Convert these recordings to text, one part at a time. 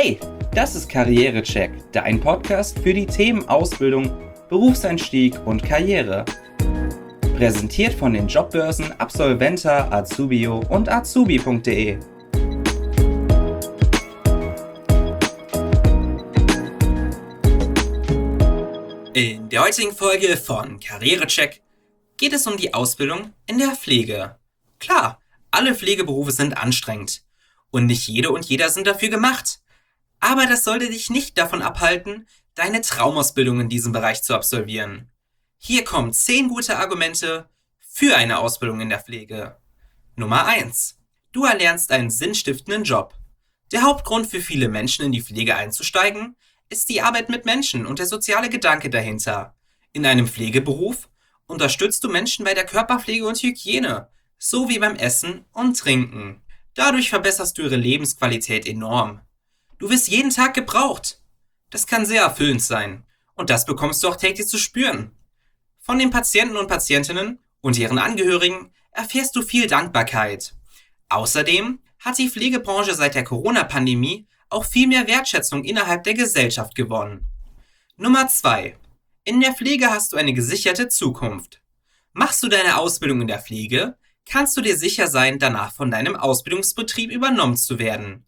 Hey, das ist Karrierecheck, dein Podcast für die Themen Ausbildung, Berufseinstieg und Karriere. Präsentiert von den Jobbörsen Absolventa, Azubio und azubi.de. In der heutigen Folge von Karrierecheck geht es um die Ausbildung in der Pflege. Klar, alle Pflegeberufe sind anstrengend und nicht jede und jeder sind dafür gemacht. Aber das sollte dich nicht davon abhalten, deine Traumausbildung in diesem Bereich zu absolvieren. Hier kommen 10 gute Argumente für eine Ausbildung in der Pflege. Nummer 1. Du erlernst einen sinnstiftenden Job. Der Hauptgrund für viele Menschen in die Pflege einzusteigen, ist die Arbeit mit Menschen und der soziale Gedanke dahinter. In einem Pflegeberuf unterstützt du Menschen bei der Körperpflege und Hygiene, sowie beim Essen und Trinken. Dadurch verbesserst du ihre Lebensqualität enorm. Du wirst jeden Tag gebraucht. Das kann sehr erfüllend sein. Und das bekommst du auch täglich zu spüren. Von den Patienten und Patientinnen und ihren Angehörigen erfährst du viel Dankbarkeit. Außerdem hat die Pflegebranche seit der Corona-Pandemie auch viel mehr Wertschätzung innerhalb der Gesellschaft gewonnen. Nummer 2. In der Pflege hast du eine gesicherte Zukunft. Machst du deine Ausbildung in der Pflege, kannst du dir sicher sein, danach von deinem Ausbildungsbetrieb übernommen zu werden.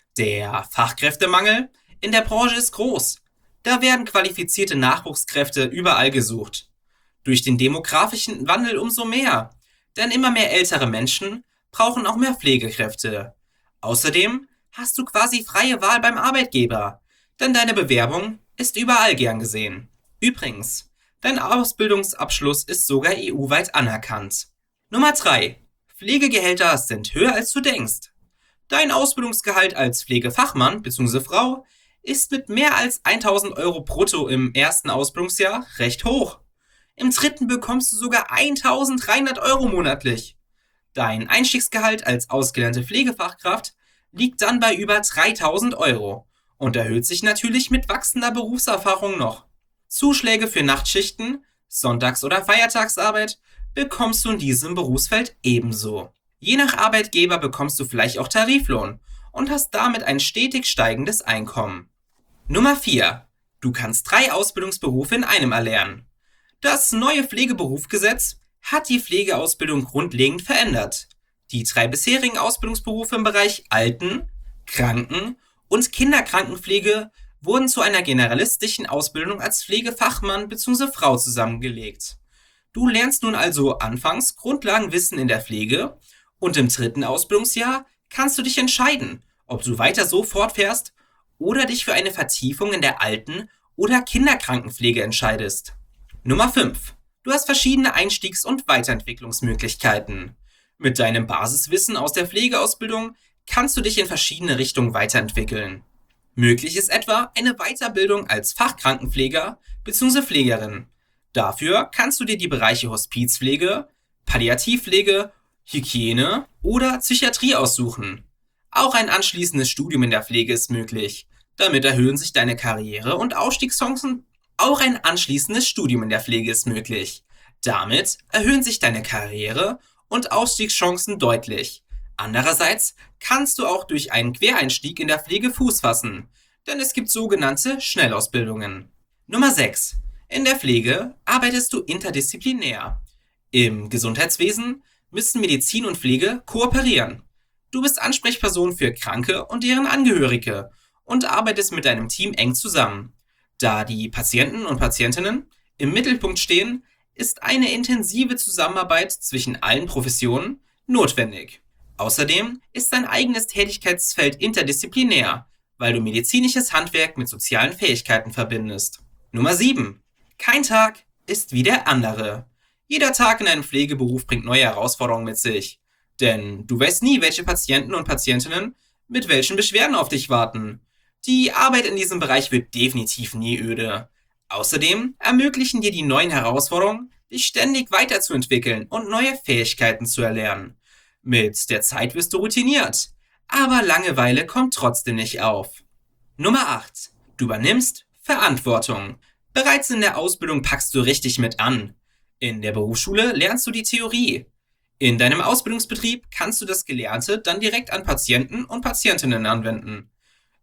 Der Fachkräftemangel in der Branche ist groß. Da werden qualifizierte Nachwuchskräfte überall gesucht. Durch den demografischen Wandel umso mehr, denn immer mehr ältere Menschen brauchen auch mehr Pflegekräfte. Außerdem hast du quasi freie Wahl beim Arbeitgeber, denn deine Bewerbung ist überall gern gesehen. Übrigens, dein Ausbildungsabschluss ist sogar EU-weit anerkannt. Nummer 3. Pflegegehälter sind höher als du denkst. Dein Ausbildungsgehalt als Pflegefachmann bzw. Frau ist mit mehr als 1.000 Euro brutto im ersten Ausbildungsjahr recht hoch. Im dritten bekommst du sogar 1.300 Euro monatlich. Dein Einstiegsgehalt als ausgelernte Pflegefachkraft liegt dann bei über 3.000 Euro und erhöht sich natürlich mit wachsender Berufserfahrung noch. Zuschläge für Nachtschichten, Sonntags- oder Feiertagsarbeit bekommst du in diesem Berufsfeld ebenso. Je nach Arbeitgeber bekommst du vielleicht auch Tariflohn und hast damit ein stetig steigendes Einkommen. Nummer 4. Du kannst 3 Ausbildungsberufe in einem erlernen. Das neue Pflegeberufsgesetz hat die Pflegeausbildung grundlegend verändert. Die 3 bisherigen Ausbildungsberufe im Bereich Alten-, Kranken- und Kinderkrankenpflege wurden zu einer generalistischen Ausbildung als Pflegefachmann bzw. Frau zusammengelegt. Du lernst nun also anfangs Grundlagenwissen in der Pflege und im 3. Ausbildungsjahr kannst du dich entscheiden, ob du weiter so fortfährst oder dich für eine Vertiefung in der Alten- oder Kinderkrankenpflege entscheidest. Nummer 5. Du hast verschiedene Einstiegs- und Weiterentwicklungsmöglichkeiten. Mit deinem Basiswissen aus der Pflegeausbildung kannst du dich in verschiedene Richtungen weiterentwickeln. Möglich ist etwa eine Weiterbildung als Fachkrankenpfleger bzw. Pflegerin. Dafür kannst du dir die Bereiche Hospizpflege, Palliativpflege, Hygiene oder Psychiatrie aussuchen. Auch ein anschließendes Studium in der Pflege ist möglich. Damit erhöhen sich deine Karriere- und Aufstiegschancen. Auch ein anschließendes Studium in der Pflege ist möglich. Damit erhöhen sich deine Karriere- und Aufstiegschancen deutlich. Andererseits kannst du auch durch einen Quereinstieg in der Pflege Fuß fassen, denn es gibt sogenannte Schnellausbildungen. Nummer 6. In der Pflege arbeitest du interdisziplinär. Im Gesundheitswesen müssen Medizin und Pflege kooperieren. Du bist Ansprechperson für Kranke und deren Angehörige und arbeitest mit deinem Team eng zusammen. Da die Patienten und Patientinnen im Mittelpunkt stehen, ist eine intensive Zusammenarbeit zwischen allen Professionen notwendig. Außerdem ist dein eigenes Tätigkeitsfeld interdisziplinär, weil du medizinisches Handwerk mit sozialen Fähigkeiten verbindest. Nummer 7. Kein Tag ist wie der andere. Jeder Tag in einem Pflegeberuf bringt neue Herausforderungen mit sich. Denn du weißt nie, welche Patienten und Patientinnen mit welchen Beschwerden auf dich warten. Die Arbeit in diesem Bereich wird definitiv nie öde. Außerdem ermöglichen dir die neuen Herausforderungen, dich ständig weiterzuentwickeln und neue Fähigkeiten zu erlernen. Mit der Zeit wirst du routiniert, aber Langeweile kommt trotzdem nicht auf. Nummer 8. Du übernimmst Verantwortung. Bereits in der Ausbildung packst du richtig mit an. In der Berufsschule lernst du die Theorie. In deinem Ausbildungsbetrieb kannst du das Gelernte dann direkt an Patienten und Patientinnen anwenden.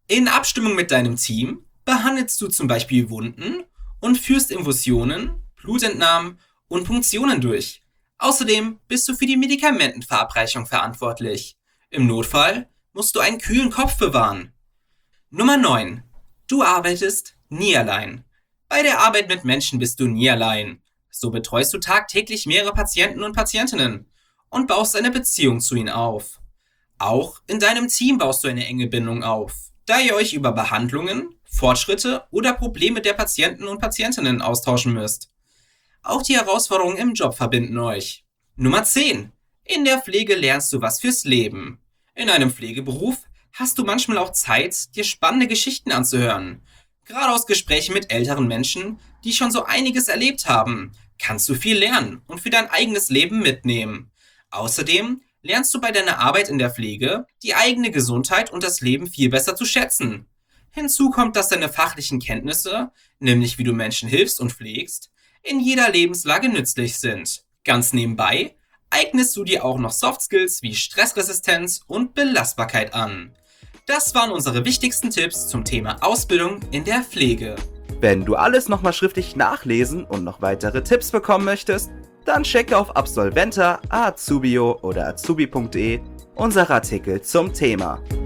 In Abstimmung mit deinem Team behandelst du zum Beispiel Wunden und führst Infusionen, Blutentnahmen und Punktionen durch. Außerdem bist du für die Medikamentenverabreichung verantwortlich. Im Notfall musst du einen kühlen Kopf bewahren. Nummer 9. Du arbeitest nie allein. Bei der Arbeit mit Menschen bist du nie allein. So betreust du tagtäglich mehrere Patienten und Patientinnen und baust eine Beziehung zu ihnen auf. Auch in deinem Team baust du eine enge Bindung auf, da ihr euch über Behandlungen, Fortschritte oder Probleme der Patienten und Patientinnen austauschen müsst. Auch die Herausforderungen im Job verbinden euch. Nummer 10. In der Pflege lernst du was fürs Leben. In einem Pflegeberuf hast du manchmal auch Zeit, dir spannende Geschichten anzuhören. Gerade aus Gesprächen mit älteren Menschen, die schon so einiges erlebt haben, kannst du viel lernen und für dein eigenes Leben mitnehmen. Außerdem lernst du bei deiner Arbeit in der Pflege die eigene Gesundheit und das Leben viel besser zu schätzen. Hinzu kommt, dass deine fachlichen Kenntnisse, nämlich wie du Menschen hilfst und pflegst, in jeder Lebenslage nützlich sind. Ganz nebenbei eignest du dir auch noch Soft Skills wie Stressresistenz und Belastbarkeit an. Das waren unsere wichtigsten Tipps zum Thema Ausbildung in der Pflege. Wenn du alles nochmal schriftlich nachlesen und noch weitere Tipps bekommen möchtest, dann checke auf Absolventa, Azubio oder azubi.de unsere Artikel zum Thema.